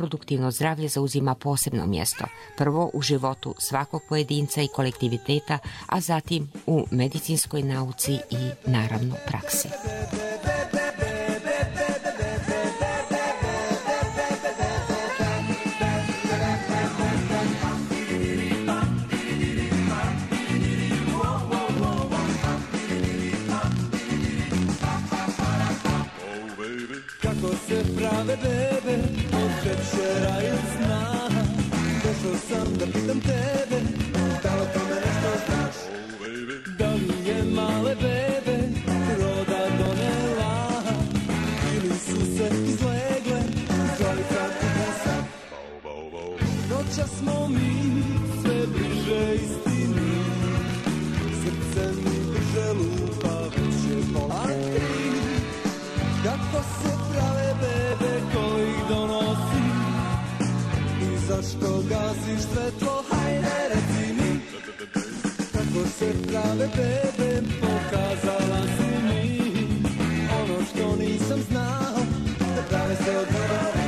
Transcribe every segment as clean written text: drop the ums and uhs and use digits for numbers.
reproduktivno zdravlje zauzima posebno mjesto, prvo u životu svakog pojedinca i kolektiviteta, a zatim u medicinskoj nauci i naravno praksi. Se prave bebe od večera i sna. Došao sam da pitam tebe, da li tome nešto znaš? Da li je male bebe roda donela, ili su se izlegle zdravica i pesa? Noća smo mi sve bliže istini, srce mi brže lupa, već je pola 3. Kako se prave bebe koji donosi i zašto gaziš svetlo, hajde reci mi. Kako se prave bebe, pokazala si mi ono što nisam znao, da prave se od ljubavi.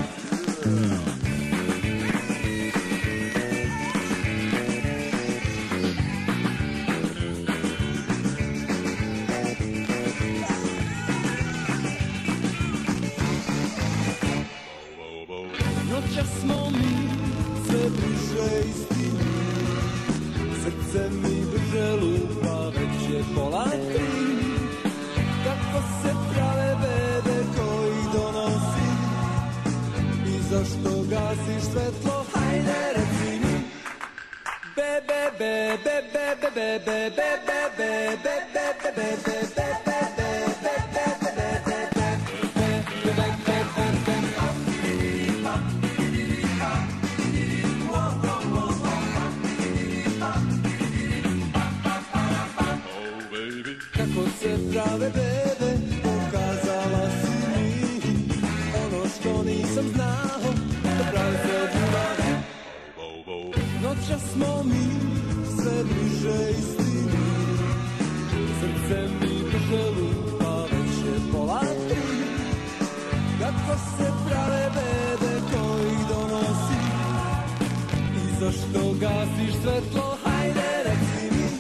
Noćas smo mi sve bliže istini, srce mi brže lupa, već je pola 3. Kako se prave bebe koji donosi i zašto gaziš svetlo, hajde reci mi. Bebe, bebe, bebe, bebe, bebe, bebe, bebe, bebe, bebe. Prave bebe, pokazala si mi ono što nisam znao, da pravi se od ljubavi. Noća smo mi sve bliže istini, srce mi brže lupa, već je pola 3. Kako se prave bebe koji donosi i zašto gasiš svetlo, hajde reci mi.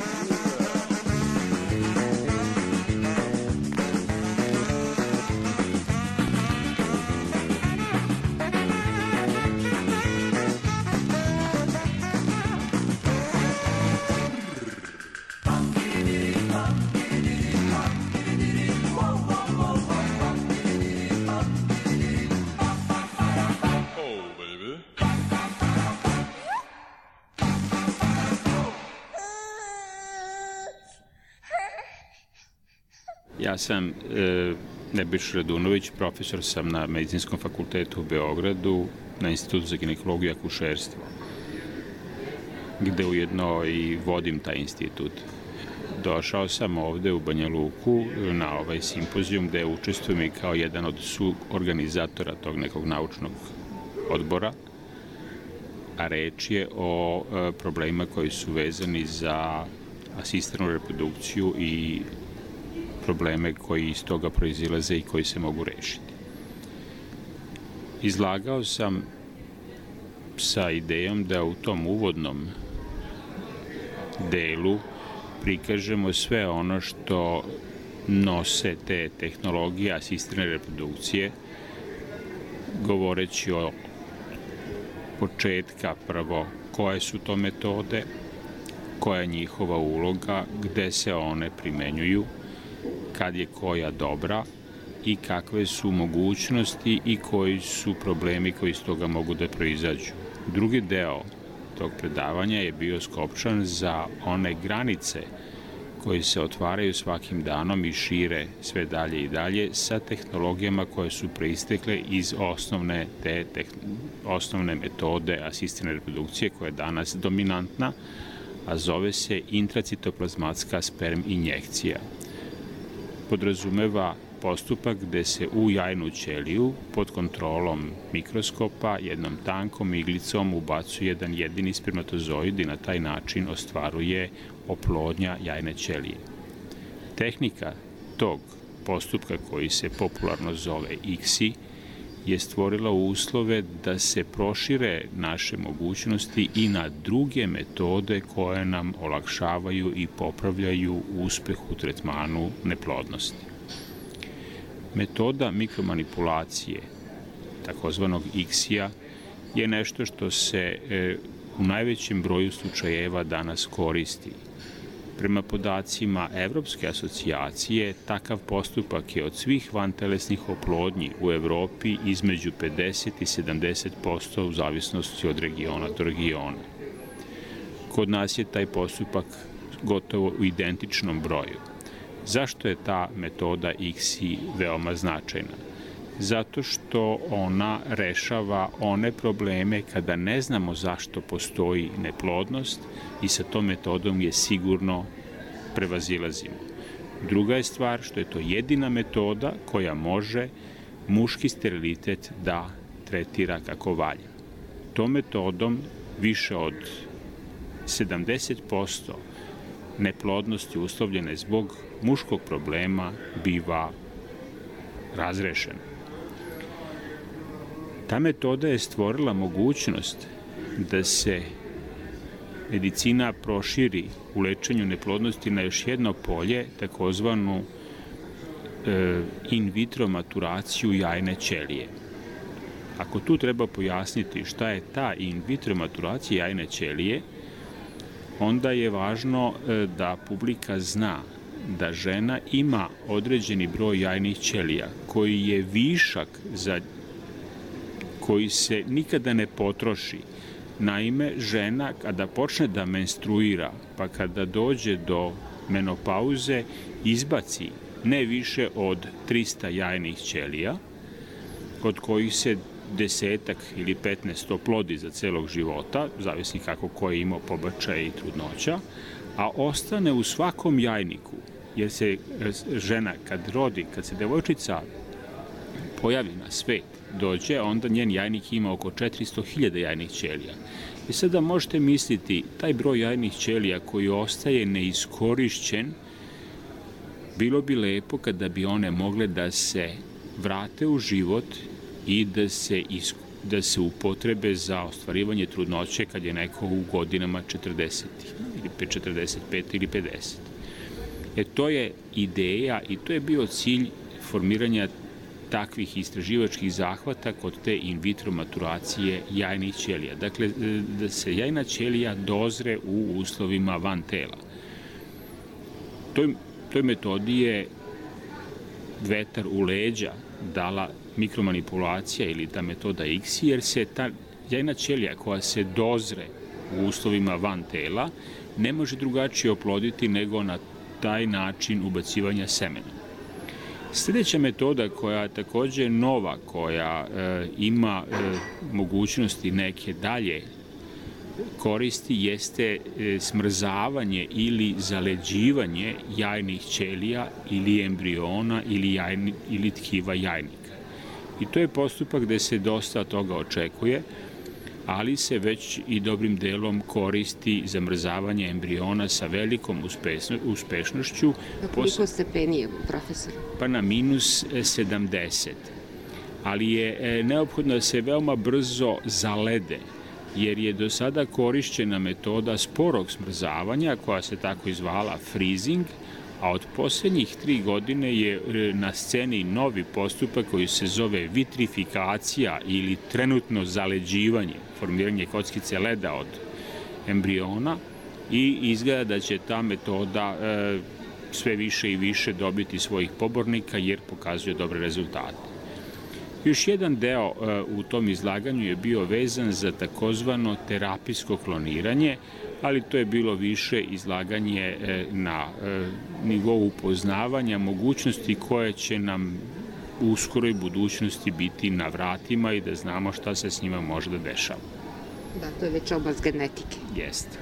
Ja sam Nebojša Radunović, profesor sam na Medicinskom fakultetu u Beogradu, na Institutu za ginekologiju i akušerstvo, gde ujedno i vodim taj institut. Došao sam ovde u Banja Luku na ovaj simpozijum gde učestvujem i kao jedan od suorganizatora tog nekog naučnog odbora, a reč je o problemima koji su vezani za asistiranu reprodukciju i probleme koji iz toga proizilaze i koji se mogu rešiti. Izlagao sam sa idejom da u tom uvodnom delu prikažemo sve ono što nose te tehnologije asistirane reprodukcije, govoreći o početka prvo koje su to metode, koja je njihova uloga, gde se one primenjuju, kad je koja dobra i kakve su mogućnosti i koji su problemi koji iz toga mogu da proizađu. Drugi deo tog predavanja je bio skopčan za one granice koji se otvaraju svakim danom i šire sve dalje i dalje sa tehnologijama koje su proistekle iz osnovne metode asistirane reprodukcije koja je danas dominantna, a zove se intracitoplazmatska sperm injekcija. Podrazumeva postupak gde se u jajnu ćeliju pod kontrolom mikroskopa jednom tankom iglicom ubacuje jedan jedini spermatozoid i na taj način ostvaruje oplodnja jajne ćelije. Tehnika tog postupka koji se popularno zove ICSI je stvorila uslove da se prošire naše mogućnosti i na druge metode koje nam olakšavaju i popravljaju uspeh u tretmanu neplodnosti. Metoda mikromanipulacije, takozvanog ICSI-a, je nešto što se u najvećem broju slučajeva danas koristi. Prema podacima Evropske asocijacije, takav postupak je od svih vantelesnih oplodnji u Evropi između 50 i 70% u zavisnosti od regiona do regiona. Kod nas je taj postupak gotovo u identičnom broju. Zašto je ta metoda ICSI veoma značajna? Zato što ona rešava one probleme kada ne znamo zašto postoji neplodnost i sa tom metodom je sigurno prevazilazimo. Druga je stvar što je to jedina metoda koja može muški sterilitet da tretira kako valja. Tom metodom više od 70% neplodnosti uslovljene zbog muškog problema biva razrešena. Ta metoda je stvorila mogućnost da se medicina proširi u lečenju neplodnosti na još jedno polje, takozvanu in vitro maturaciju jajne ćelije. Ako tu treba pojasniti šta je ta in vitro maturacija jajne ćelije, onda je važno da publika zna da žena ima određeni broj jajnih ćelija koji je višak koji se nikada ne potroši. Naime, žena kada počne da menstruira, pa kada dođe do menopauze, izbaci ne više od 300 jajnih ćelija, od kojih se 10 ili 15 oplodi za celog života, zavisni kako ko je imao pobačaja i trudnoća, a ostane u svakom jajniku, jer se žena kad rodi, kad se devojčica pojavi na svet, dođe, onda njen jajnik ima oko 400.000 jajnih ćelija. I sada možete misliti, taj broj jajnih ćelija koji ostaje neiskorišćen, bilo bi lepo kada bi one mogle da se vrate u život i da se upotrebe za ostvarivanje trudnoće kad je neko u godinama 40 ili 45 ili 50. To je ideja i to je bio cilj formiranja takvih istraživačkih zahvata kod te in vitro maturacije jajnih ćelija. Dakle, da se jajna ćelija dozre u uslovima van tela. Toj metodi je vetar u leđa dala mikromanipulacija ili ta metoda ICSI, jer se ta jajna ćelija koja se dozre u uslovima van tela ne može drugačije oploditi nego na taj način ubacivanja semena. Sljedeća metoda koja je takođe nova, koja ima mogućnosti neke dalje koristi, jeste smrzavanje ili zaleđivanje jajnih ćelija ili embriona ili tkiva jajnika. I to je postupak gde se dosta toga očekuje, ali se već i dobrim delom koristi zamrzavanje embriona sa velikom uspešnošću. Na koliko stepeni, profesor? Pa na minus 70. Ali je neophodno da se veoma brzo zalede, jer je do sada korišćena metoda sporog smrzavanja, koja se tako izvala freezing, a od poslednjih 3 godine je na sceni novi postupak koji se zove vitrifikacija ili trenutno zaleđivanje, formiranje kockice leda od embriona, i izgleda da će ta metoda sve više i više dobiti svojih pobornika jer pokazuje dobre rezultate. Još jedan deo u tom izlaganju je bio vezan za takozvano terapijsko kloniranje, ali to je bilo više izlaganje na nivou upoznavanja mogućnosti koje će nam u skoroj budućnosti biti na vratima i da znamo šta se s njima može da dešava. Da, to je već oblast genetike. Jeste.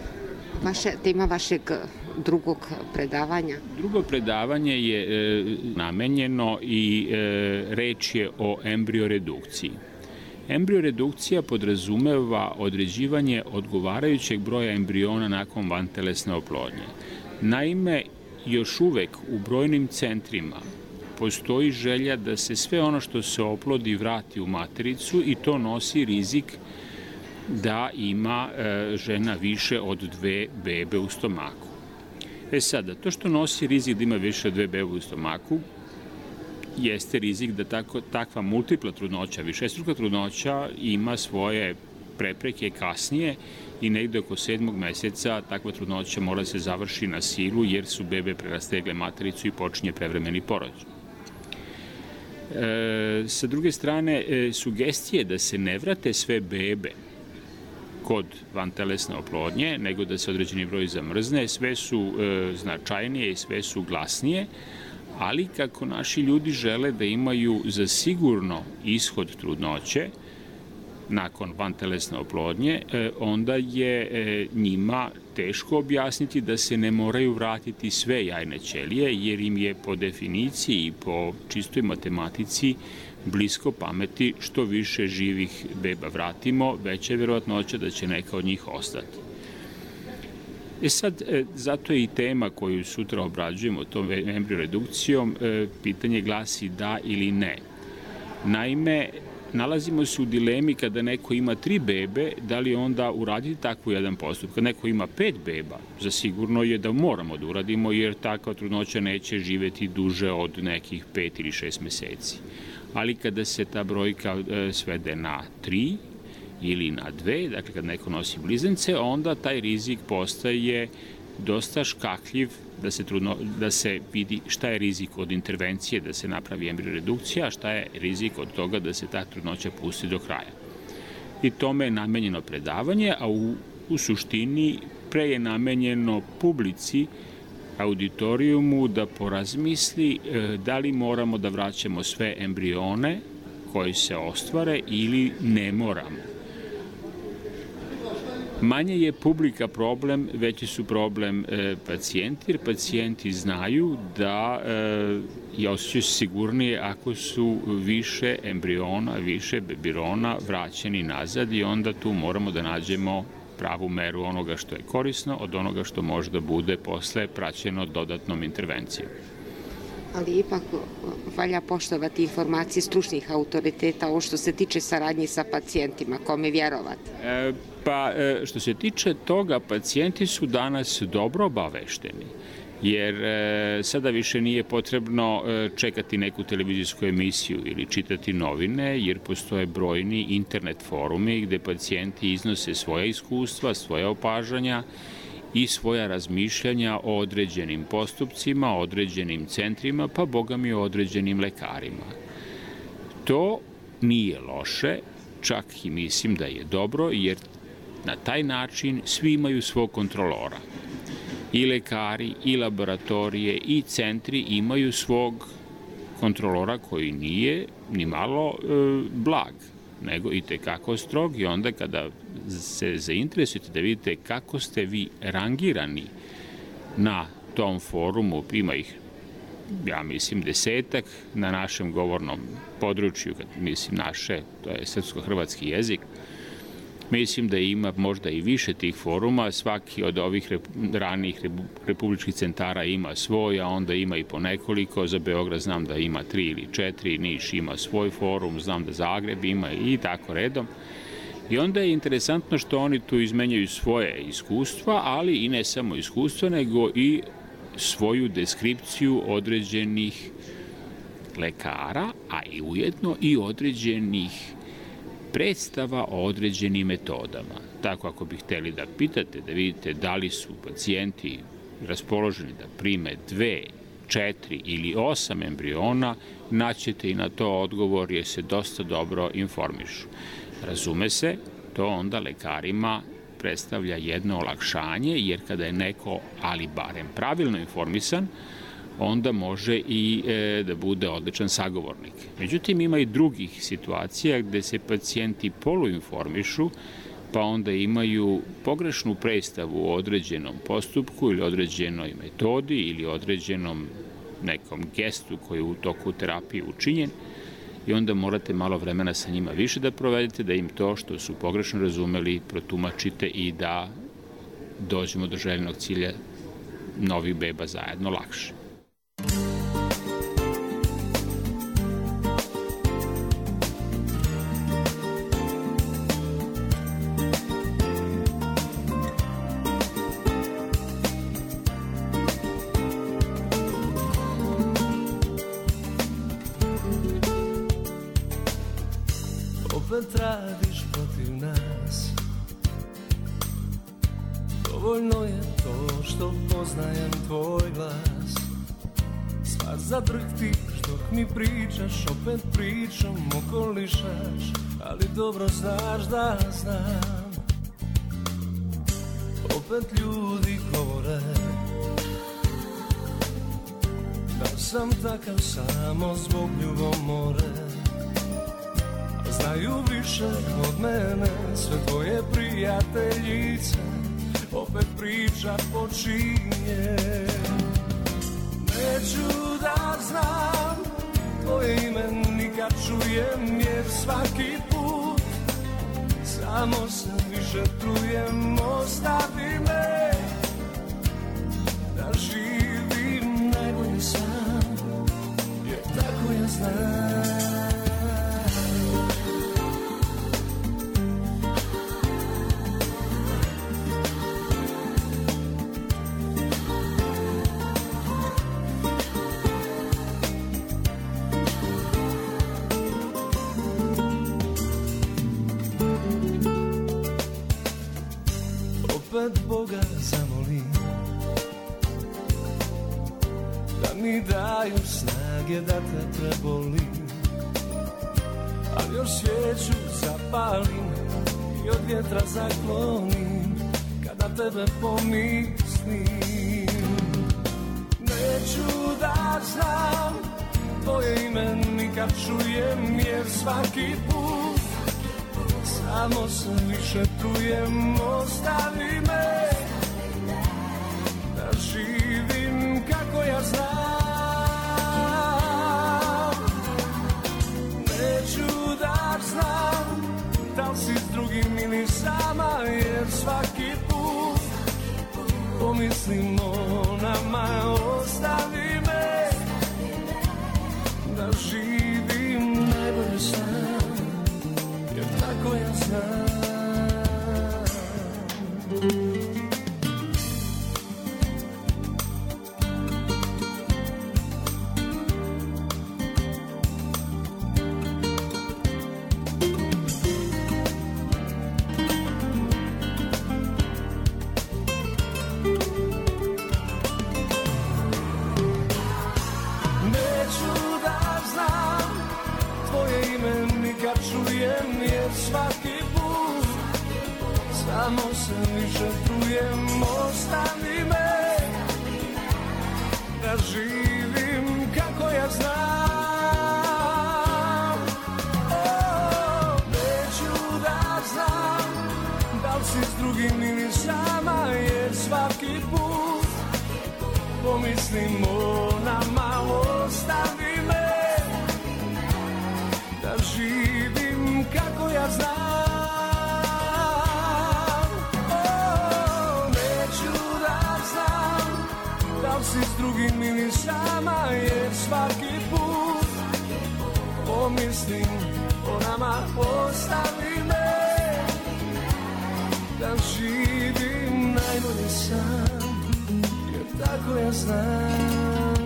Tema vašeg drugog predavanja? Drugo predavanje je namenjeno i reč je o embrioredukciji. Embrioredukcija podrazumeva određivanje odgovarajućeg broja embriona nakon vantelesne oplodnje. Naime, još uvek u brojnim centrima postoji želja da se sve ono što se oplodi vrati u matericu i to nosi rizik da ima žena više od 2 bebe u stomaku. Sada, to što nosi rizik da ima više od 2 bebe u stomaku jeste rizik da takva multipla trudnoća, višestruka trudnoća ima svoje prepreke kasnije i negde oko 7. meseca takva trudnoća mora se završi na silu jer su bebe prerastegle matericu i počinje prevremeni porođaj. Sa druge strane, sugestije da se ne vrate sve bebe kod vantelesne oplodnje, nego da se određeni broj zamrzne, sve su značajnije i sve su glasnije, ali kako naši ljudi žele da imaju za sigurno ishod trudnoće nakon vantelesne oplodnje, onda je njima teško objasniti da se ne moraju vratiti sve jajne ćelije, jer im je po definiciji i po čistoj matematici blisko pameti što više živih beba vratimo, veća je verovatnoća da će neka od njih ostati. Sad, zato je i tema koju sutra obrađujemo tom embrioredukcijom, pitanje glasi da ili ne. Naime, nalazimo se u dilemi kada neko ima 3 bebe, da li onda uraditi takvu jedan postup. Kada neko ima 5 beba, zasigurno je da moramo da uradimo, jer takva trudnoća neće živeti duže od nekih 5 ili 6 meseci. Ali kada se ta brojka svede na 3 ili na 2, dakle kad neko nosi blizance, onda taj rizik postaje dosta škakljiv da se vidi šta je rizik od intervencije da se napravi embrioredukcija, a šta je rizik od toga da se ta trudnoća pusti do kraja. I tome je namenjeno predavanje, a u suštini pre je namenjeno publici, auditorijumu da porazmisli da li moramo da vraćamo sve embrione koji se ostvare ili ne moramo. Manje je publika problem, veći su problem pacijenti, jer pacijenti znaju da je osjećaju sigurnije ako su više embriona, više bebirona vraćeni nazad i onda tu moramo da nađemo pravu meru onoga što je korisno od onoga što može da bude posle praćeno dodatnom intervencijom. Ali ipak valja poštovati informacije stručnih autoriteta ovo što se tiče saradnje sa pacijentima, kome vjerovati? Što se tiče toga, pacijenti su danas dobro obavešteni, jer sada više nije potrebno čekati neku televizijsku emisiju ili čitati novine, jer postoje brojni internet forumi gde pacijenti iznose svoje iskustva, svoje opažanja i svoja razmišljanja o određenim postupcima, o određenim centrima, pa boga mi o određenim lekarima. To nije loše, čak i mislim da je dobro, jer na taj način svi imaju svog kontrolora. I lekari, i laboratorije, i centri imaju svog kontrolora koji nije ni malo blag, nego i tekako strog, i onda kada se zainteresujete da vidite kako ste vi rangirani na tom forumu, ima ih, ja mislim, 10-ak na našem govornom području, mislim naše, to je srpsko-hrvatski jezik, mislim da ima možda i više tih foruma, svaki od ovih ranijih republičkih centara ima svoj, a onda ima i po nekoliko, za Beograd znam da ima 3 ili 4, Niš ima svoj forum, znam da Zagreb ima i tako redom. I onda je interesantno što oni tu izmenjaju svoje iskustva, ali i ne samo iskustva, nego i svoju deskripciju određenih lekara, a i ujedno i određenih predstava o određenim metodama. Tako ako bi hteli da pitate, da vidite da li su pacijenti raspoloženi da prime 2, 4 ili 8 embriona, naćete i na to odgovor jer se dosta dobro informišu. Razume se, to onda lekarima predstavlja jedno olakšanje, jer kada je neko, ali barem pravilno informisan, onda može i da bude odličan sagovornik. Međutim, ima i drugih situacija gde se pacijenti poluinformišu, pa onda imaju pogrešnu predstavu o određenom postupku ili određenoj metodi ili određenom nekom gestu koji je u toku terapije učinjen, i onda morate malo vremena sa njima više da provedete, da im to što su pogrešno razumeli protumačite i da dođemo do željenog cilja novih beba zajedno lakše. opet radiš protiv nas. Dovoljno je to što poznajem tvoj glas. Sva zadrhtiš dok mi pričaš, opet pričom okolišaš, ali dobro znaš da znam. Opet ljudi govore da sam takav samo zbog ljubomore. Znaju više od mene sve tvoje prijateljice, opet priča počinje. Neću da znam tvoje ime nikad čujem, jer svaki put samo se više trujem. Ostavi me da živim najbolje sam, jer tako ja znam. Opet Boga zamolim da mi daju snage da te prebolim, ali još svijeću zapalim i od vjetra zaklonim kada tebe pomislim. Neću da znam tvoje ime nikad čujem, jer svaki put samo se više trujem. Ostavi me da živim kako ja znam. Neću da znam da li si s drugim ili sama, jer svaki put pomislim o nama. Ostavi me da živim najbolje sam, jer tako ja znam. Svaki put samo se više trujem. Ostavi me da živim kako ja znam. Neću da znam da li si s drugim ili sama, jer svaki put pomislim o nama. Ostavi me da živim kako ja znam. Neću da znam da li si s drugim ili sama, jer svaki put pomislim o nama. Ostavi me da živim najbolje sam, jer tako ja znam.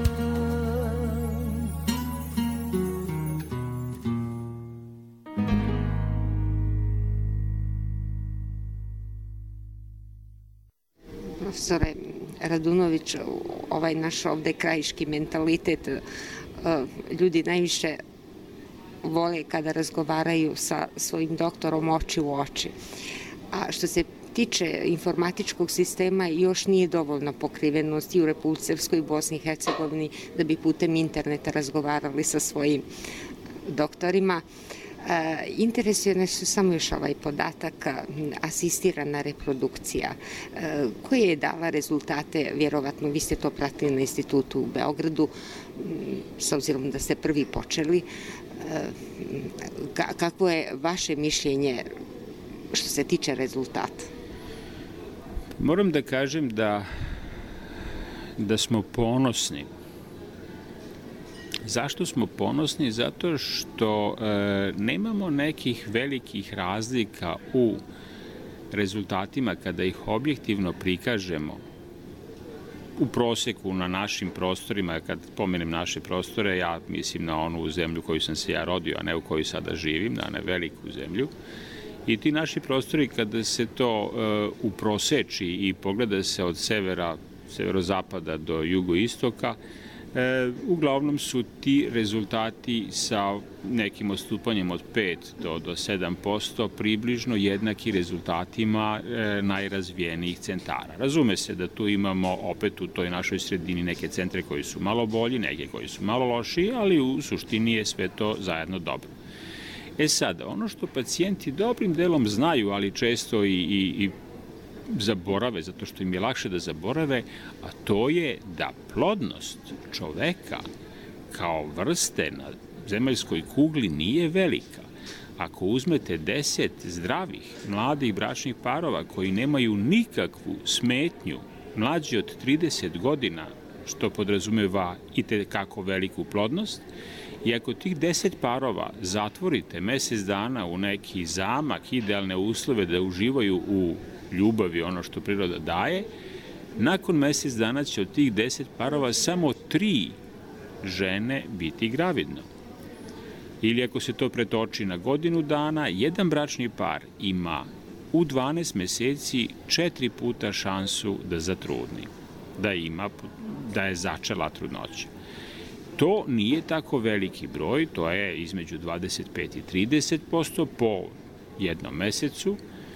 Profesore Radunović, ovaj naš ovde krajiški mentalitet, ljudi najviše vole kada razgovaraju sa svojim doktorom oči u oči. A što se tiče informatičkog sistema, još nije dovoljna pokrivenost i u Republici Srpskoj i Bosni i Hercegovini da bi putem interneta razgovarali sa svojim doktorima. Interesuje nas samo još ovaj podatak, asistirana reprodukcija, koja je dala rezultate, vjerovatno vi ste to pratili na institutu u Beogradu, s obzirom da ste prvi počeli. Kako je vaše mišljenje što se tiče rezultata? Moram da kažem da smo ponosni. Zašto smo ponosni? Zato što nemamo nekih velikih razlika u rezultatima kada ih objektivno prikažemo u proseku na našim prostorima, kad pomenem naše prostore, ja mislim na onu zemlju koju sam se ja rodio, a ne u kojoj sada živim, na veliku zemlju. I ti naši prostori, kada se to uproseči i pogleda se od severozapada do jugoistoka, uglavnom su ti rezultati sa nekim odstupanjem od 5 do 7% približno jednaki rezultatima najrazvijenijih centara. Razume se da tu imamo opet u toj našoj sredini neke centre koji su malo bolji, neke koji su malo lošiji, ali u suštini je sve to zajedno dobro. Sad, ono što pacijenti dobrim delom znaju, ali često i zaborave, zato što im je lakše da zaborave, a to je da plodnost čoveka kao vrste na zemaljskoj kugli nije velika. Ako uzmete 10 zdravih, mladih bračnih parova koji nemaju nikakvu smetnju mlađi od 30 godina, što podrazumeva i tekako veliku plodnost, i ako tih 10 parova zatvorite mesec dana u neki zamak, idealne uslove da uživaju u ljubavi, ono što priroda daje, nakon mesec dana će od tih 10 parova samo 3 žene biti gravidno. Ili ako se to pretoči na godinu dana, jedan bračni par ima u 12 meseci 4 puta šansu da zatrudni, da je začela trudnoća. To nije tako veliki broj, to je između 25 i 30% po jednom mesecu,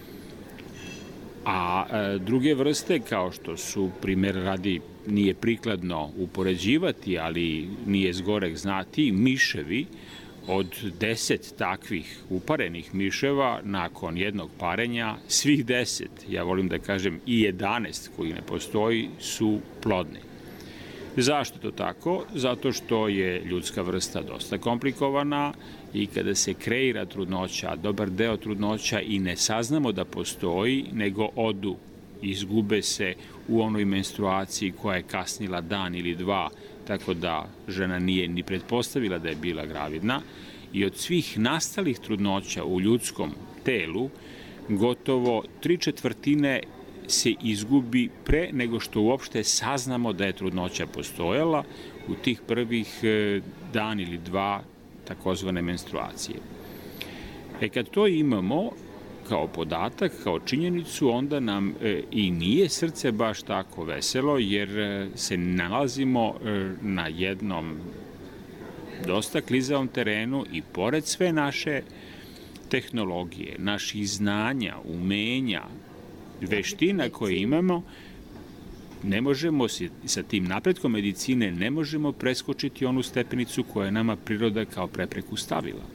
a druge vrste, kao što su, primjer radi, nije prikladno upoređivati, ali nije zgoreg znati, miševi, od 10 takvih uparenih miševa, nakon jednog parenja, svih 10, ja volim da kažem i 11 koji ne postoji, su plodni. Zašto to tako? Zato što je ljudska vrsta dosta komplikovana i kada se kreira trudnoća, dobar deo trudnoća i ne saznamo da postoji, nego odu, izgube se u onoj menstruaciji koja je kasnila dan ili dva, tako da žena nije ni pretpostavila da je bila gravidna, i od svih nastalih trudnoća u ljudskom telu, gotovo 3/4 se izgubi pre nego što uopšte saznamo da je trudnoća postojala u tih prvih dan ili dva takozvane menstruacije. Kad to imamo kao podatak, kao činjenicu, onda nam i nije srce baš tako veselo, jer se nalazimo na jednom dosta klizavom terenu i pored sve naše tehnologije, naših znanja, umenja, veština koje imamo, ne možemo sa tim napretkom medicine ne možemo preskočiti onu stepenicu koja je nama priroda kao prepreku stavila.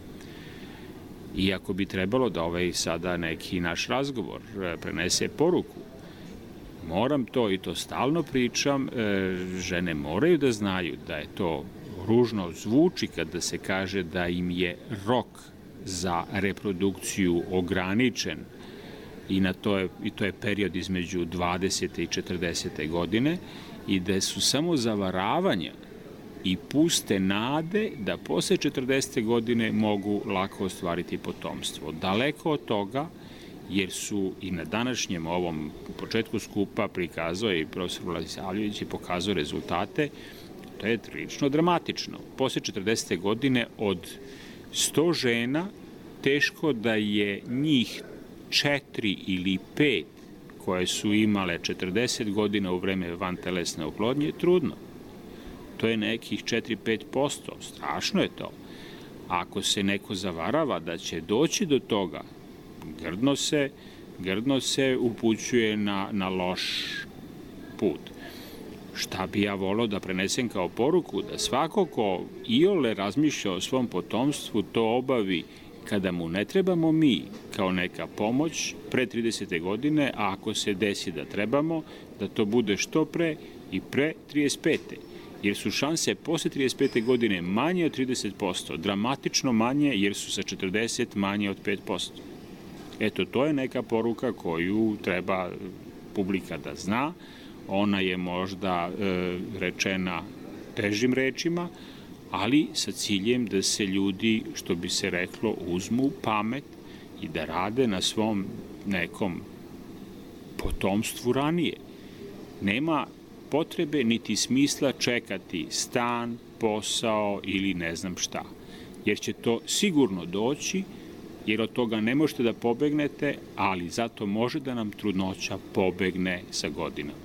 Iako bi trebalo da sada neki naš razgovor prenese poruku, moram to i to stalno pričam, žene moraju da znaju da je to ružno zvuči kada se kaže da im je rok za reprodukciju ograničen i to je period između 20. i 40. godine i da su samo zavaravanja i puste nade da posle 40. godine mogu lako ostvariti potomstvo. Daleko od toga, jer su i na današnjem ovom početku skupa prikazao i profesor Vladisavljević je pokazao rezultate, to je prilično dramatično. Posle 40. godine od 100 žena teško da je njih 4 ili 5 koje su imale 40 godina u vreme vantelesne oplodnje trudno. To je nekih 4-5%. Strašno je to. Ako se neko zavarava da će doći do toga, grdno se upućuje na loš put. Šta bi ja volao da prenesem kao poruku? Da svako ko iole razmišlja o svom potomstvu to obavi kada mu ne trebamo mi kao neka pomoć pre 30. godine, a ako se desi da trebamo, da to bude što pre i pre 35. Jer su šanse posle 35. godine manje od 30%, dramatično manje jer su sa 40 manje od 5%. Eto, to je neka poruka koju treba publika da zna. Ona je možda rečena težim rečima, ali sa ciljem da se ljudi, što bi se reklo, uzmu pamet i da rade na svom nekom potomstvu ranije. Nema potrebe niti smisla čekati stan, posao ili ne znam šta. Jer će to sigurno doći, jer od toga ne možete da pobegnete, ali zato može da nam trudnoća pobegne sa godinama.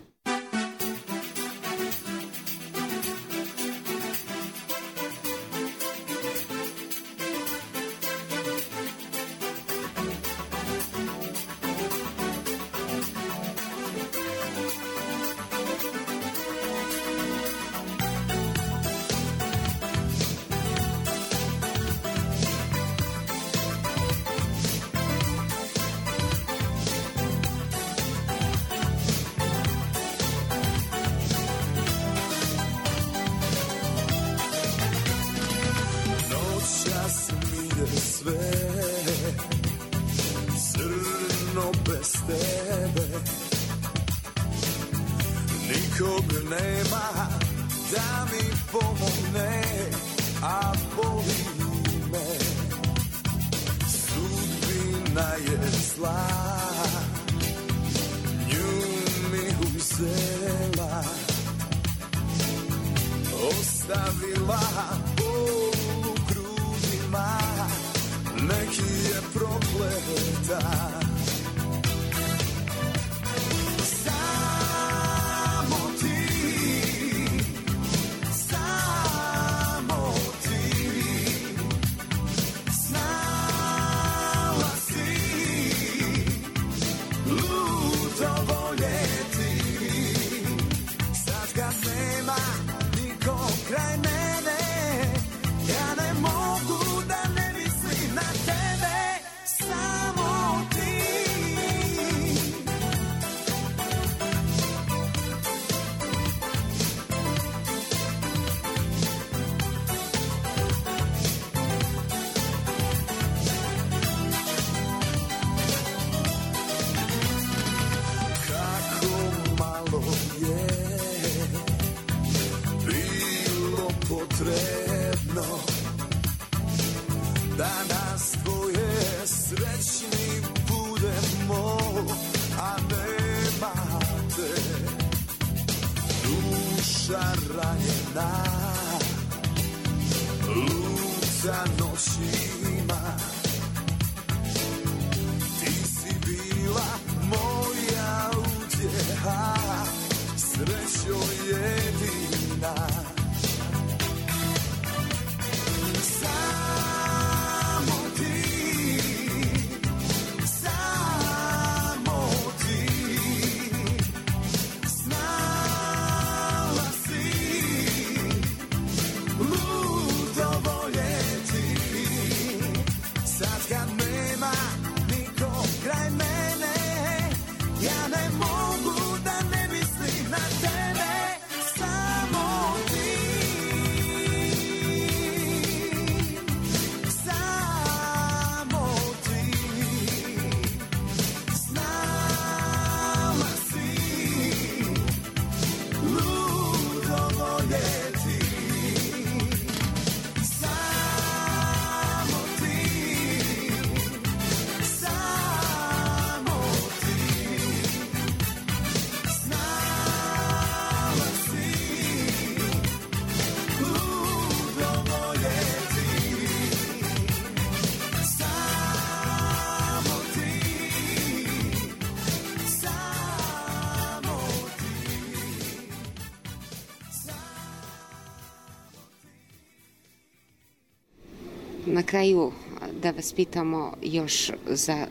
Na kraju da vas pitamo još za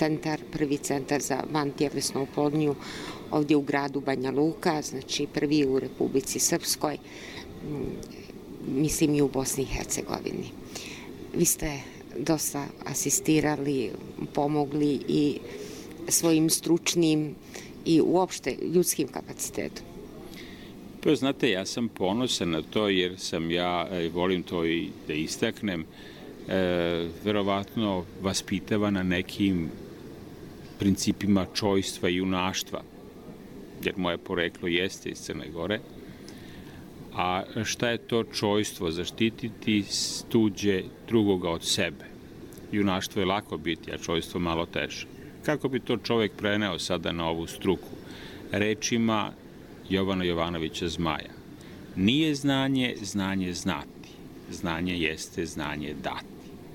prvi centar za vantjelesnu oplodnju ovdje u gradu Banja Luka, znači prvi u Republici Srpskoj, mislim i u Bosni i Hercegovini. Vi ste dosta asistirali, pomogli i svojim stručnim i uopšte ljudskim kapacitetom. Pa znate, ja sam ponosan na to jer sam ja, volim to i da istaknem, verovatno vaspitavan na nekim principima čojstva i junaštva, jer moje poreklo jeste iz Crne Gore. A šta je to čojstvo? Zaštititi tuđe drugoga od sebe. Junaštvo je lako biti, a čojstvo malo teže. Kako bi to čovek preneo sada na ovu struku? Rečima Jovana Jovanovića Zmaja. Nije znanje, znanje znati. Znanje jeste znanje dati.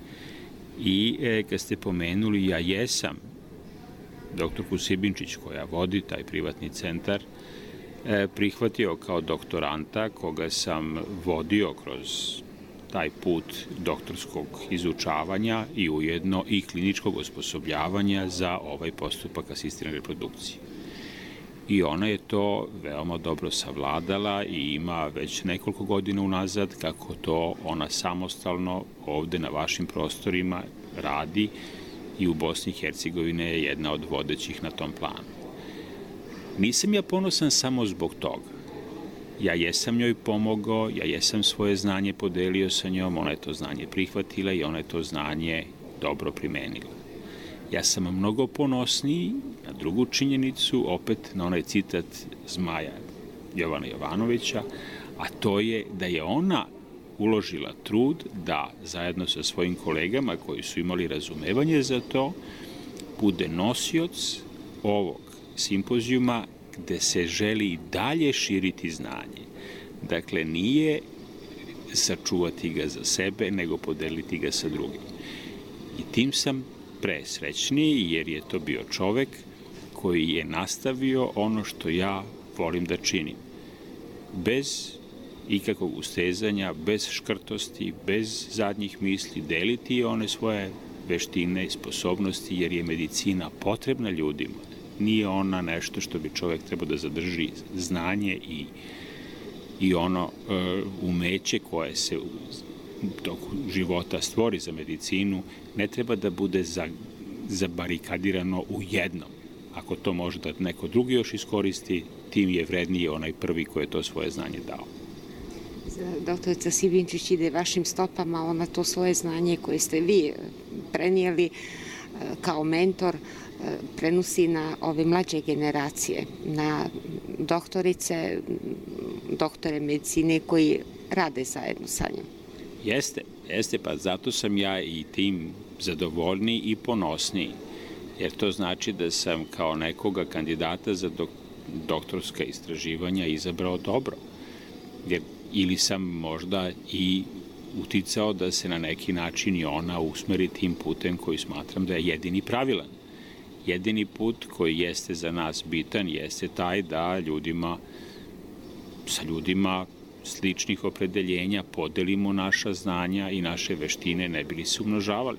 I kad ste pomenuli, ja jesam doktorku Sibinčić, koja vodi taj privatni centar, prihvatio kao doktoranta, koga sam vodio kroz taj put doktorskog izučavanja i ujedno i kliničkog osposobljavanja za ovaj postupak asistirane reprodukcije. I ona je to veoma dobro savladala i ima već nekoliko godina unazad kako to ona samostalno ovde na vašim prostorima radi i u Bosni i Hercegovine je jedna od vodećih na tom planu. Nisam ja ponosan samo zbog toga. Ja jesam njoj pomogao, ja jesam svoje znanje podelio sa njom, ona je to znanje prihvatila i ona je to znanje dobro primenila. Ja sam mnogo ponosniji na drugu činjenicu, opet na onaj citat Zmaja Jovana Jovanovića, a to je da je ona uložila trud da zajedno sa svojim kolegama koji su imali razumevanje za to, bude nosioc ovog simpozijuma gde se želi i dalje širiti znanje. Dakle, nije sačuvati ga za sebe, nego podeliti ga sa drugim. I tim sam presrećniji, jer je to bio čovek koji je nastavio ono što ja volim da činim. Bez ikakvog ustezanja, bez škrtosti, bez zadnjih misli, deliti one svoje veštine i sposobnosti, jer je medicina potrebna ljudima. Nije ona nešto što bi čovek trebao da zadrži znanje i ono umeće koje se u toku života stvori za medicinu, ne treba da bude zabarikadirano u jednom. Ako to može da neko drugi još iskoristi, tim je vredniji onaj prvi koji je to svoje znanje dao. Doktorica Sibinčić ide vašim stopama, ona to svoje znanje koje ste vi prenijeli kao mentor prenosi na ove mlađe generacije, na doktorice, doktore medicine koji rade zajedno sa njom. Jeste, pa zato sam ja i tim zadovoljniji i ponosniji, jer to znači da sam kao nekoga kandidata za doktorska istraživanja izabrao dobro, jer ili sam možda i uticao da se na neki način i ona usmeri tim putem koji smatram da je jedini pravilan. Jedini put koji jeste za nas bitan jeste taj da sa ljudima sličnih opredeljenja podelimo naša znanja i naše veštine, ne bi li se umnožavali.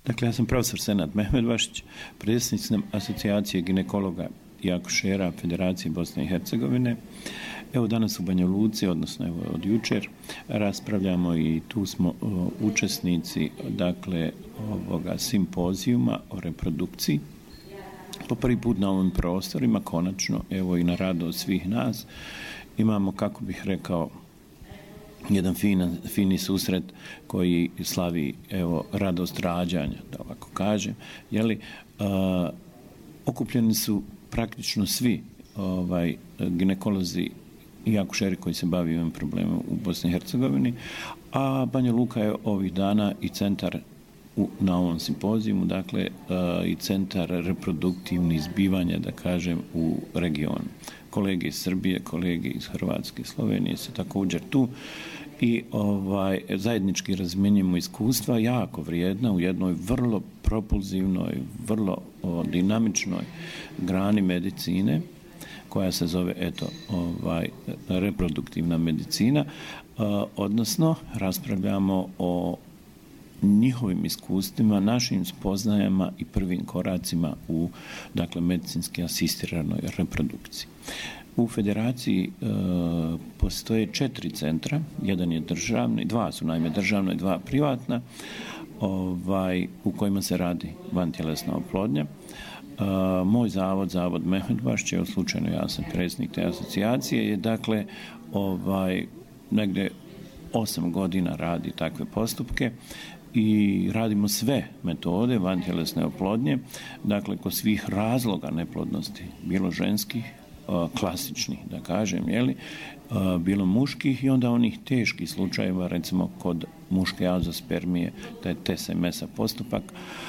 Dakle, ja sam profesor Senad Mehmedbašić, predsjednik sam Asocijacije ginekologa i akušera Federacije Bosne i Hercegovine. Evo danas u Banja Luci, odnosno evo od jučer, raspravljamo i tu smo učesnici, dakle, ovoga simpozijuma o reprodukciji. Po prvi put na ovim prostorima, konačno, evo i na radost svih nas, imamo, kako bih rekao, jedan fini susret koji slavi, evo, radost rađanja, da ovako kažem. Okupljeni su praktično svi ginekolozi i akušeri koji se bavi ovim problemom u Bosni i Hercegovini, a Banja Luka je ovih dana i centar na ovom simpozijumu, dakle i centar reproduktivnih zbivanja, da kažem, u regionu. Kolege iz Srbije, kolege iz Hrvatske, Slovenije su također tu i zajednički razmjenjujemo iskustva jako vrijedna u jednoj vrlo propulzivnoj, vrlo dinamičnoj grani medicine koja se zove reproduktivna medicina, odnosno raspravljamo o njihovim iskustvima, našim spoznajama i prvim koracima u, dakle, medicinski asistiranoj reprodukciji. U federaciji postoje 4 centra, jedan je državni, 2 su naime državna i 2 privatna, u kojima se radi vantjelesna oplodnja. Moj zavod Mehmedbašić, slučajno ja sam predsjednik te asocijacije, je dakle negdje 8 godina radi takve postupke i radimo sve metode vantjelesne oplodnje, dakle kod svih razloga neplodnosti, bilo ženskih, klasičnih, da kažem, bilo muških i onda onih teških slučajeva, recimo kod muške azospermije, taj TSMS-a postupak.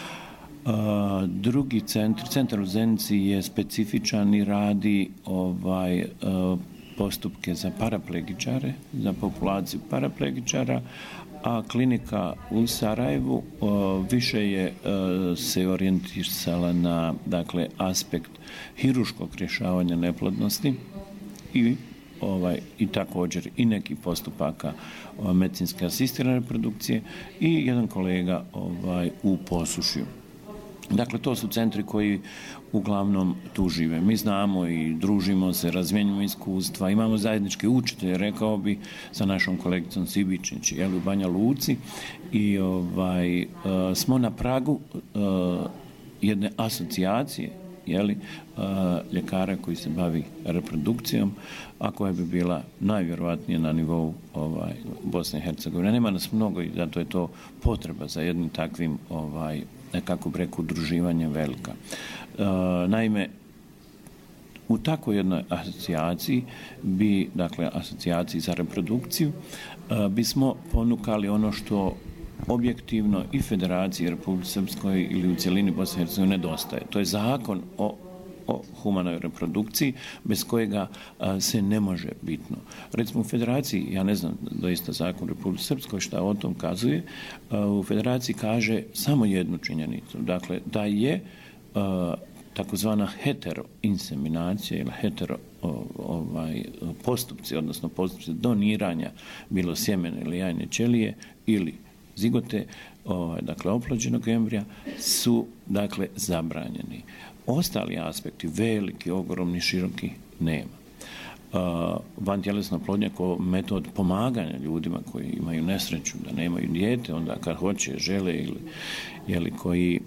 Drugi centar u Zenici je specifičan i radi postupke za paraplegičare, za populaciju paraplegičara, a klinika u Sarajevu više je se orijentisala na, dakle, aspekt hiruškog rješavanja neplodnosti i također i nekih postupaka medicinske asistirane reprodukcije i jedan kolega u Posušju. Dakle, to su centri koji uglavnom tu žive. Mi znamo i družimo se, razmjenjujemo iskustva, imamo zajedničke učitelje, rekao bi, sa našom kolegicom Sibičnić, u Banja Luci i smo na pragu jedne asocijacije, ljekara koji se bavi reprodukcijom, a koja bi bila najvjerojatnije na nivou Bosne i Hercegovine. Nema nas mnogo i zato je to potreba za jednim takvim nekako breku udruživanja velika. Naime, u takvoj jednoj asocijaciji dakle asocijaciji za reprodukciju, bismo ponukali ono što objektivno i Federaciji Republike Srpskoj ili u cjelini Bosne i Hercegovine nedostaje. To je zakon o humanoj reprodukciji, bez kojega se ne može bitno. Recimo u Federaciji, ja ne znam doista zakon Republike Srpskoj šta o tom kazuje, u Federaciji kaže samo jednu činjenicu, dakle da je takozvana heteroinseminacija ili postupci, odnosno postupci doniranja bilo sjemene ili jajne ćelije ili zigote, dakle oplođenog embrija, su dakle zabranjeni. Ostali aspekti, veliki, ogromni, široki, nema. Vantjelesna oplodnja kao metod pomaganja ljudima koji imaju nesreću da nemaju dijete, onda kad hoće, žele ili koji,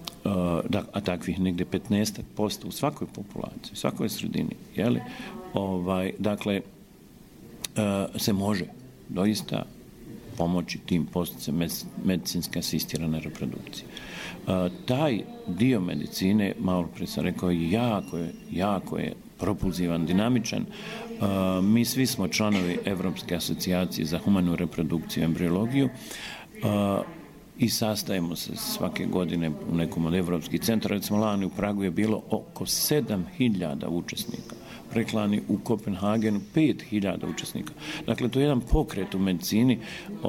a takvih negdje 15% u svakoj populaciji, u svakoj sredini, dakle, se može doista pomoći tim postupcima medicinske asistirane reprodukcije. Taj dio medicine, malo prije sam rekao, jako je propulzivan, dinamičan. Mi svi smo članovi Europske asocijacije za humanu reprodukciju i embriologiju i sastajemo se svake godine u nekom od evropskih centara. Recimo lani u Pragu je bilo oko 7.000 učesnika. Preklani u Kopenhagenu 5.000 učesnika. Dakle, to je jedan pokret u medicini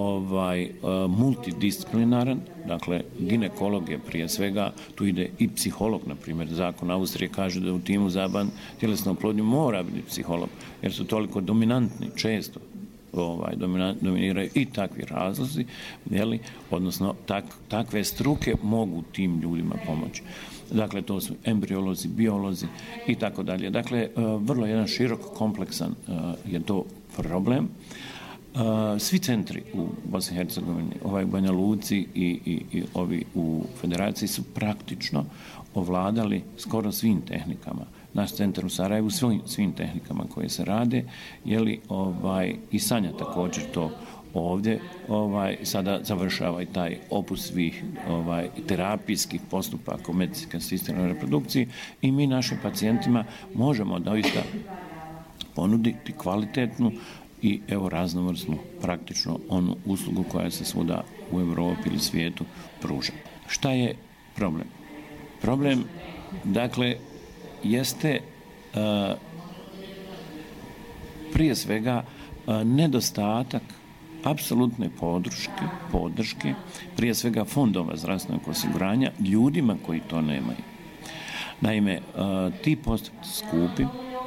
multidisciplinaran, dakle, ginekolog je prije svega, tu ide i psiholog, na primjer, zakon Austrije kaže da u timu za tjelesnu oplodnju mora biti psiholog, jer su toliko dominantni, često dominiraju i takvi razlozi, jeli, odnosno takve struke mogu tim ljudima pomoći. Dakle, to su embriolozi, biolozi i tako dalje. Dakle, vrlo jedan širok, kompleksan je to problem. Svi centri u Bosni i Hercegovini, u Banja Luci i ovi u Federaciji su praktično ovladali skoro svim tehnikama. Naš centar u Sarajevu svim tehnikama koje se rade, i Sanja također to ovdje sada završava i taj opus svih terapijskih postupaka u medicinskoj asistirane reprodukciji i mi našim pacijentima možemo doista ponuditi kvalitetnu i raznovrsnu praktično onu uslugu koja se svuda u Europi ili svijetu pruža. Šta je problem? Problem, dakle, jeste prije svega nedostatak apsolutne podrške, prije svega fondova zdravstvenog osiguranja ljudima koji to nemaju. Naime, ti postupci skupi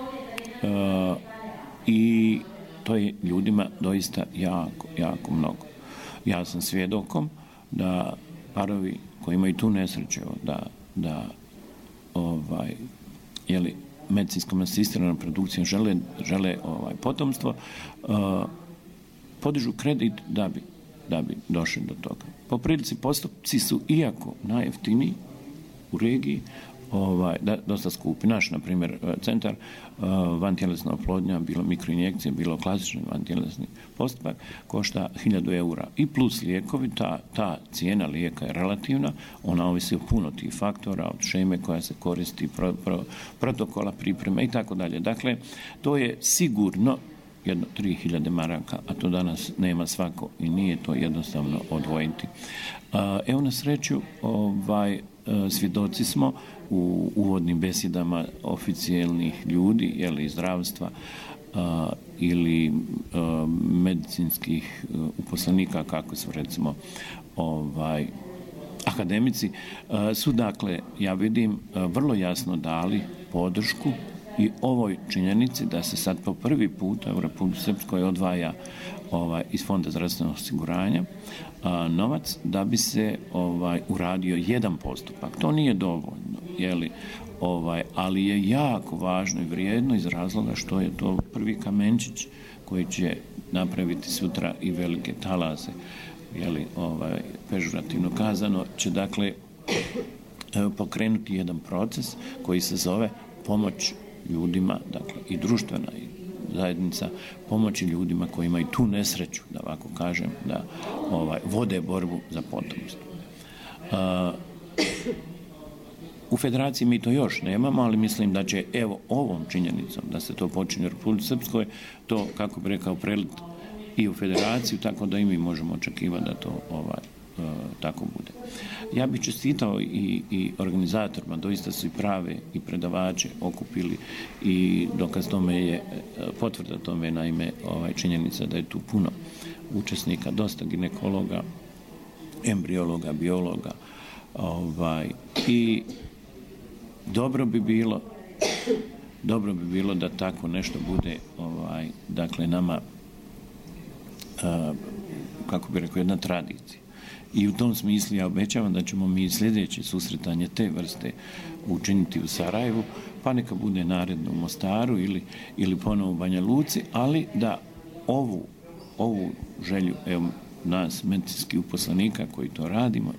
i to je ljudima doista jako, jako mnogo. Ja sam svjedokom da parovi koji imaju tu nesreću da medicinskom asistiranom reprodukcijom žele potomstvo, podižu kredit da bi došli do toga. Po prilici postupci su, iako najjeftiniji u regiji, dosta skupi. Naš, na primjer, centar vantjelesna oplodnja, bilo mikroinjekcije, bilo klasični vantjelesni postupak, košta 1.000 eura i plus lijekovi. Ta cijena lijeka je relativna, ona ovisi o puno tih faktora, od šeme koja se koristi, protokola pripreme i tako dalje. Dakle, to je sigurno 3.000 maraka, a to danas nema svako i nije to jednostavno odvojiti. Evo, na sreću, svjedoci smo u uvodnim besedama oficijelnih ljudi, iz zdravstva ili medicinskih uposlenika, kako su recimo akademici, su, dakle, ja vidim, vrlo jasno dali podršku i ovoj činjenici da se sad po prvi puta u Republici Srpskoj odvaja iz Fonda zdravstvenog osiguranja novac da bi se uradio jedan postupak. To nije dovoljno, ali je jako važno i vrijedno iz razloga što je to prvi kamenčić koji će napraviti sutra i velike talase, pežurativno kazano, će dakle pokrenuti jedan proces koji se zove pomoć ljudima, dakle i društvena i zajednica, pomoći ljudima koji imaju tu nesreću, da ovako kažem, da vode borbu za potomstvo. U Federaciji mi to još nemamo, ali mislim da će ovom činjenicom da se to počinje u Republici Srpskoj, to, kako bi rekao, prelit i u Federaciju, tako da i mi možemo očekivati da to tako bude. Ja bih čestitao i organizatorima, doista su i prave i predavače okupili i dokaz tome je, potvrda tome je naime činjenica da je tu puno učesnika, dosta ginekologa, embriologa, biologa, i dobro bi bilo da tako nešto bude, dakle, nama, kako bi rekao, jedna tradicija. I u tom smislu ja obećavam da ćemo mi sljedeće susretanje te vrste učiniti u Sarajevu, pa neka bude naredno u Mostaru ili ponovo u Banja Luci, ali da ovu želju, nas, medicinskih uposlenika koji to radimo,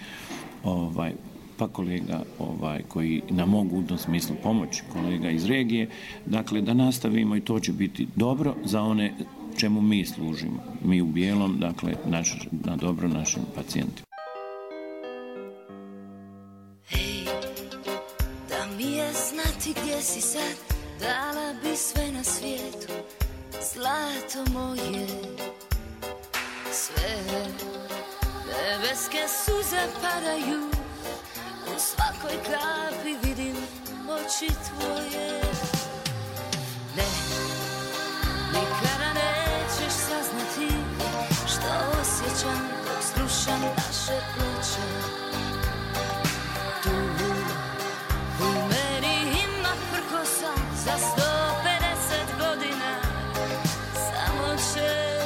pa kolega koji nam mogu u tom smislu pomoći, kolega iz regije, dakle da nastavimo i to će biti dobro za one čemu mi služimo, mi u bijelom, dakle na dobro našim pacijentima. Hej, da mi je znati gdje si sad, dala bi sve na svijetu, zlato moje, sve nebeske suze padaju, u svakoj kapi vidim oči tvoje. Ne, nikada nećeš saznati što osjećam dok slušam naše ploče. Tu u meni ima prkosa za 150 godina, samo će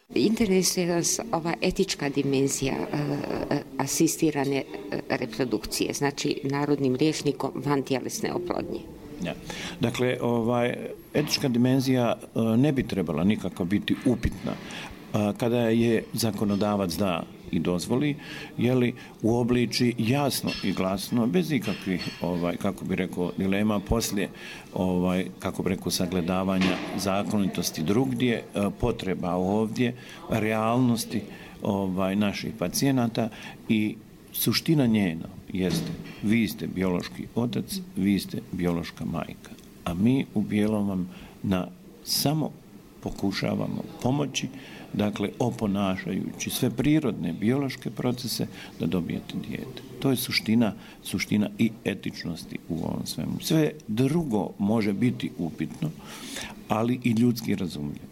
Interesuje nas ova etička dimenzija asistirane reprodukcije, znači narodnim rječnikom vantjelesne oplodnje. Ja. Dakle, etička dimenzija ne bi trebala nikako biti upitna kada je zakonodavac da i dozvoli, uobliči jasno i glasno, bez ikakvih, kako bi rekao, dilema, poslije, kako bi rekao, sagledavanja zakonitosti drugdje, potreba ovdje, realnosti naših pacijenata i suština njena jeste: vi ste biološki otac, vi ste biološka majka, a mi u bijelom vam samo pokušavamo pomoći, dakle oponašajući sve prirodne biološke procese da dobijete dijete. To je suština i etičnosti u ovom svemu. Sve drugo može biti upitno, ali i ljudski razumljivo.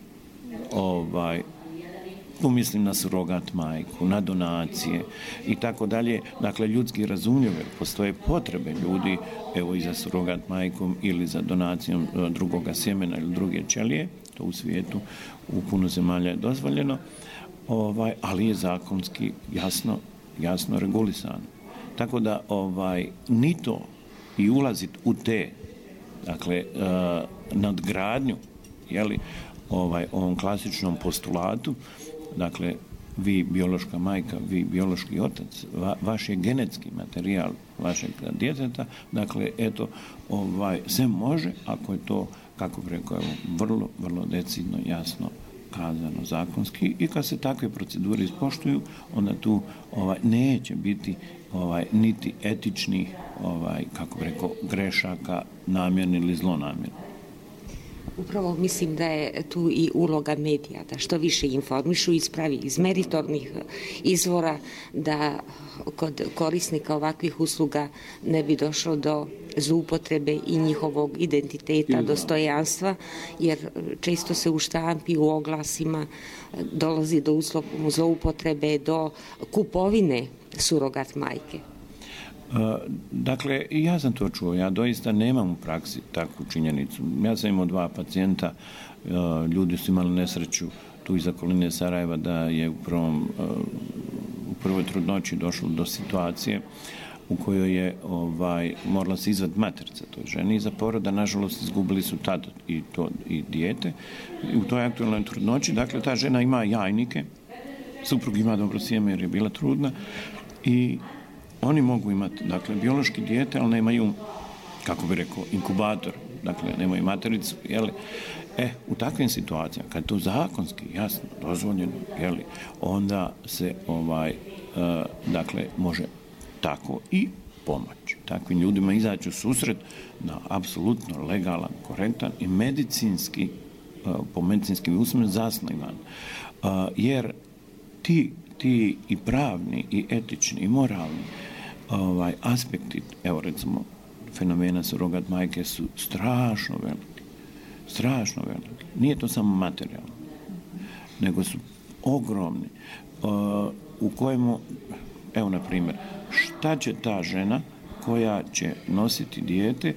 Tu mislim na surogat majku, na donacije i tako dalje. Dakle, ljudski razumljive, postoje potrebe ljudi, evo i za surogat majkom ili za donacijom drugoga sjemena ili druge ćelije, to u svijetu u puno zemalja je dozvoljeno, ali je zakonski jasno regulisano. Tako da ni to i ulaziti u te, dakle, nadgradnju, ovom klasičnom postulatu, dakle, vi biološka majka, vi biološki otac, vaš je genetski materijal vašeg djeteta, dakle, eto, sve može ako je to, kako bi rekao, vrlo, vrlo decidno, jasno kazano zakonski, i kad se takve procedure ispoštuju, onda tu neće biti niti etičnih, kako bi rekao, grešaka, namjerni ili zlonamjerni. Upravo mislim da je tu i uloga medija, da što više informišu, ispravi iz meritornih izvora, da kod korisnika ovakvih usluga ne bi došlo do zloupotrebe i njihovog identiteta, dostojanstva, jer često se u štampi, u oglasima dolazi do zloupotrebe, do kupovine surogat majke. Dakle, ja sam to čuo, ja doista nemam u praksi takvu činjenicu. Ja sam imao 2 pacijenta, ljudi su imali nesreću tu iz okoline Sarajeva da je u prvoj trudnoći došlo do situacije u kojoj je morala se izvati maternica toj ženi iza poroda. Nažalost, izgubili su tad i dijete. I u toj aktualnoj trudnoći, dakle, ta žena ima jajnike, suprug ima dobro sjeme jer je bila trudna, i oni mogu imati, dakle, biološki dijete, ali nemaju, kako bi rekao, inkubator, dakle, nemaju matericu, u takvim situacijama, kad je to zakonski, jasno, dozvoljeno, onda se, dakle, može tako i pomoći takvim ljudima, izaći u susret na apsolutno legalan, korektan i medicinski, po medicinskim uslovima zasnovan, jer ti i pravni, i etični, i moralni aspekti, evo recimo, fenomena surogat majke su strašno veliki. Nije to samo materijalno, nego su ogromni, u kojemu, evo na primjer, šta će ta žena koja će nositi dijete,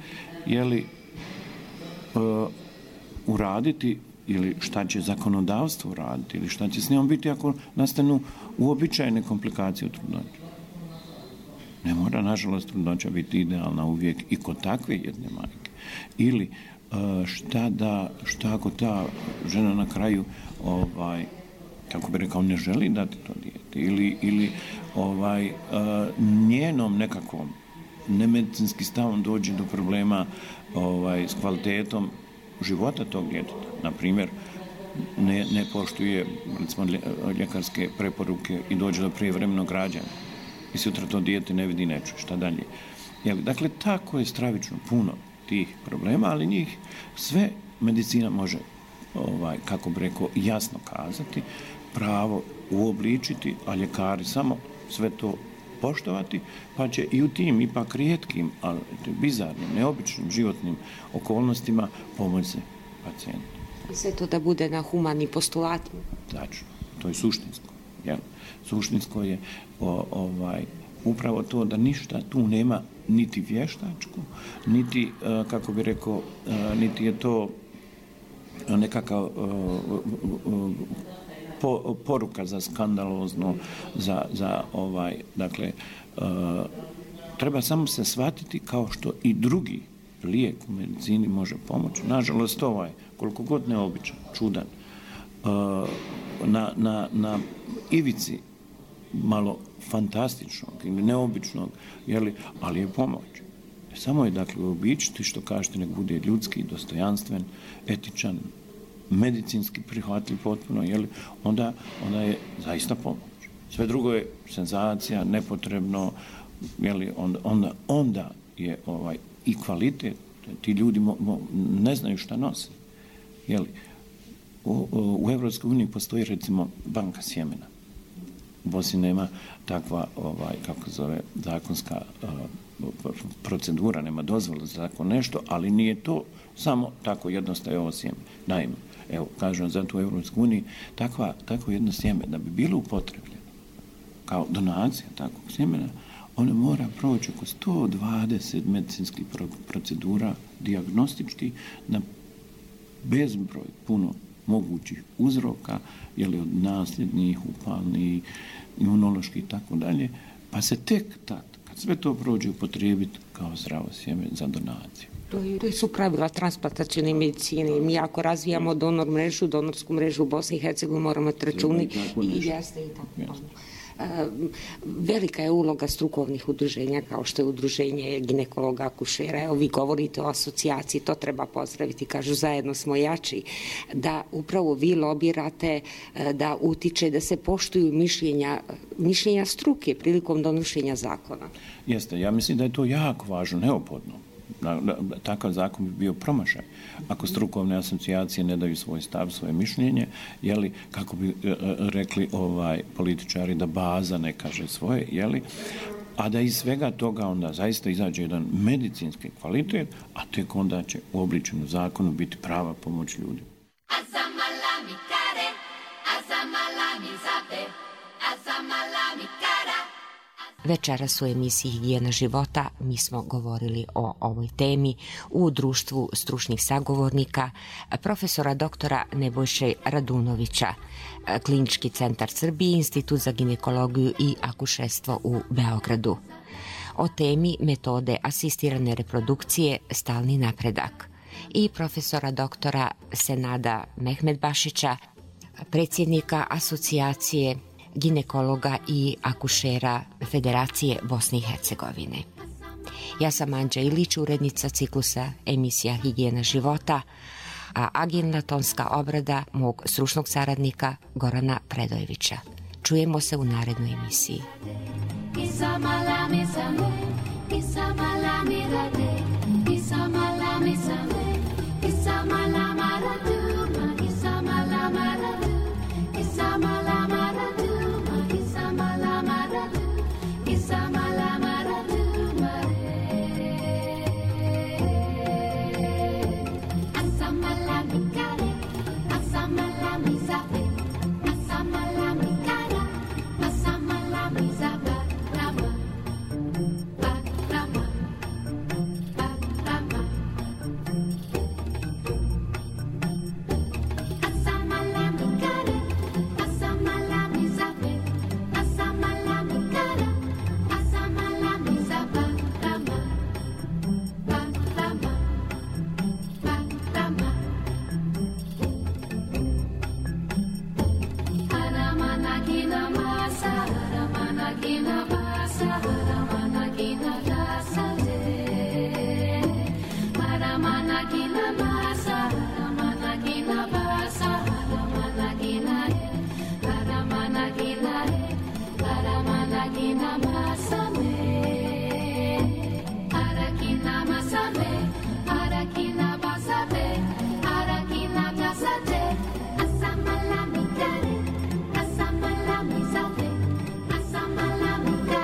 uraditi, ili šta će zakonodavstvo uraditi, ili šta će s njom biti ako nastanu uobičajene komplikacije u trudnoći. Ne mora, nažalost, trudnoća biti idealna uvijek i kod takve jedne majke. Ili šta ako ta žena na kraju, kako bi rekao, ne želi dati to dijete, ili njenom nekakvom nemedicinski stavom dođe do problema s kvalitetom života tog djeteta. Na primjer, ne poštuje, recimo, ljekarske preporuke i dođe do prijevremenog rađanja i sutra to dijete ne vidi, neće, šta dalje. Dakle, tako je stravično puno tih problema, ali njih sve medicina može, kako bi rekao, jasno kazati, pravo uobličiti, a ljekari samo sve to poštovati, pa će i u tim ipak rijetkim, ali bizarnim, neobičnim životnim okolnostima pomoći pacijentu. I sve to da bude na humanim postulatima. Tačno, to je suštinsko. Suštinsko je upravo to da ništa tu nema niti vještačko, niti, kako bi rekao, niti je to nekakav poruka za skandalozno, dakle, treba samo se shvatiti kao što i drugi lijek u medicini može pomoći. Nažalost, koliko god neobičan, čudan, na ivici malo fantastičnog ili neobičnog, ali je pomoć. Samo je, dakle, uobičiti, što kažete, nek bude ljudski, dostojanstven, etičan, medicinski prihvatljiv potpuno, onda je zaista pomoć. Sve drugo je senzacija, nepotrebno, onda je i kvalitet, ti ljudi ne znaju šta nose. U Evropskoj uniji postoji, recimo, banka sjemena. U Bosni nema takva, zakonska procedura, nema dozvola za tako nešto, ali nije to samo tako jednostavno ovo sjeme. Naime, evo, kažem, zato u Evropskoj uniji takvo jedno sjeme, da bi bilo upotrebljeno kao donacija takvog sjemena, ono mora proći oko 120 medicinskih procedura dijagnostičkih na bezbroj puno mogućih uzroka, od nasljednih, upalnih, imunoloških i tako dalje, pa se tek tad, kad sve to prođe, upotrijebiti kao zdravo sjeme za donaciju. To su pravila transplantacione medicine. Mi ako razvijamo donorsku mrežu u Bosni i Hercegovini, moramo imati računi i jeste i tako. Velika je uloga strukovnih udruženja, kao što je udruženje ginekologa, akušera. Evo, vi govorite o asocijaciji, to treba pozdraviti, kažu zajedno smo jači, da upravo vi lobirate, da utiče, da se poštuju mišljenja struke prilikom donošenja zakona. Jeste, ja mislim da je to jako važno, neophodno. Takav zakon bi bio promašaj. Ako strukovne asocijacije ne daju svoj stav, svoje mišljenje, kako bi rekli političari, da baza ne kaže svoje, a da iz svega toga onda zaista izađe jedan medicinski kvalitet, a tek onda će u obličenom zakonu biti prava pomoć ljudi. Večeras u emisiji Higijena života mi smo govorili o ovoj temi u društvu stručnih sagovornika profesora doktora Nebojše Radunovića, Klinički centar Srbije, Institut za ginekologiju i akušerstvo u Beogradu. O temi metode asistirane reprodukcije stalni napredak i profesora doktora Senada Mehmedbašića, predsjednika asocijacije ginekologa i akušera Federacije Bosne i Hercegovine. Ja sam Anđa Ilić, urednica ciklusa emisija Higijena života, a agilna tonska obrada mog stručnog saradnika Gorana Predojevića. Čujemo se u narednoj emisiji. Asamalami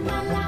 my life.